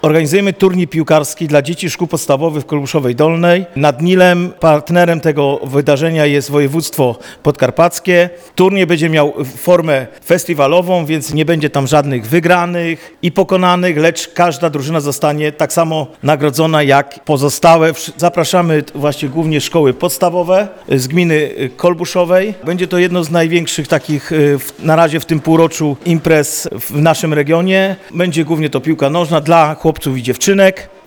Organizujemy turniej piłkarski dla dzieci szkół podstawowych w Kolbuszowej Dolnej. Nad Nilem partnerem tego wydarzenia jest województwo podkarpackie. Turniej będzie miał formę festiwalową, więc nie będzie tam żadnych wygranych i pokonanych, lecz każda drużyna zostanie tak samo nagrodzona jak pozostałe. Zapraszamy właśnie głównie szkoły podstawowe z gminy Kolbuszowej. Będzie to jedno z największych takich na razie w tym półroczu imprez w naszym regionie. Będzie głównie to piłka nożna dla chłopców i dziewczynek.